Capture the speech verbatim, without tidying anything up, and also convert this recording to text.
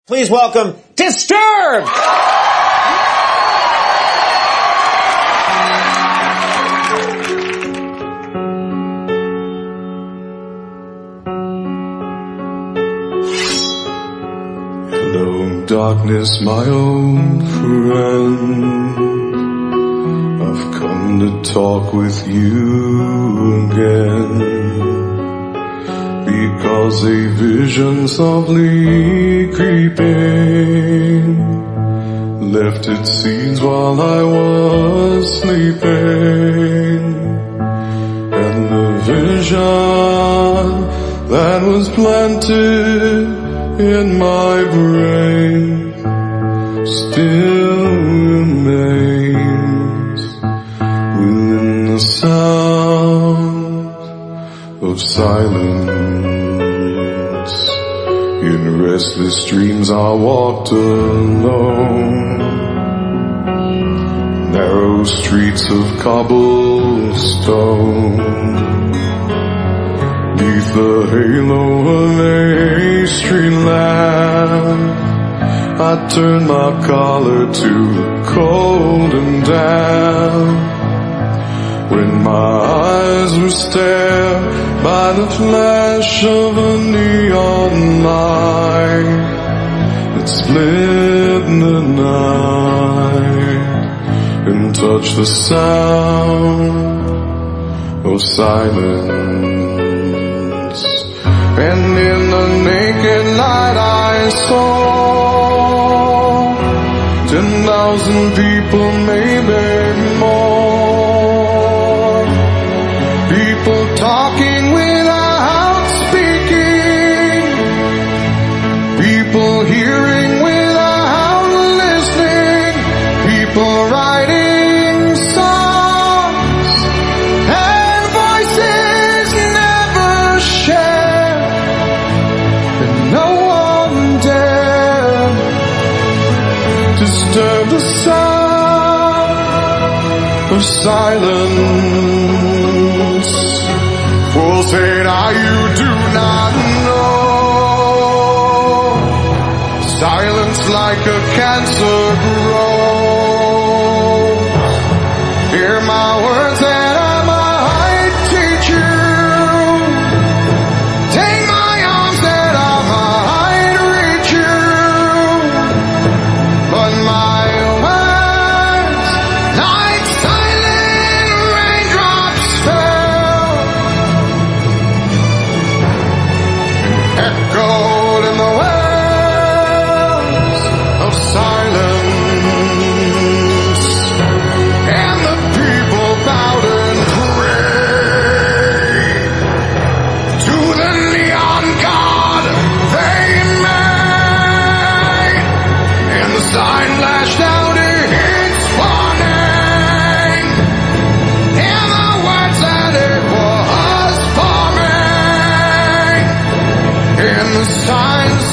Please welcome Disturbed! Hello, darkness, my old friend. I've come to talk with you again, because a vision softly creeping left its seeds while I was sleeping. And the vision that was planted in my brain still remains within the sound of silence. In restless dreams I walked alone, narrow streets of cobblestone. Neath the halo of a street lamp, I turned my collar to the cold and damp. When my eyes were stared by the flash of a neon light that split the night and touched the sound of silence. And in the naked light I saw ten thousand people, maybe more. People talking without speaking, people hearing without listening, people writing songs and voices never shared, and no one dared disturb the sound of silence. Fools say now you do not know, silence like a cancer grows. Hear my words that I might teach you, take my arms that I might reach you, but my words like silent raindrops fell, echoed in the wells of silence. And the people bowed and prayed to the neon god they made, and the sign flashed out its warning, and the words that it was forming, and the signs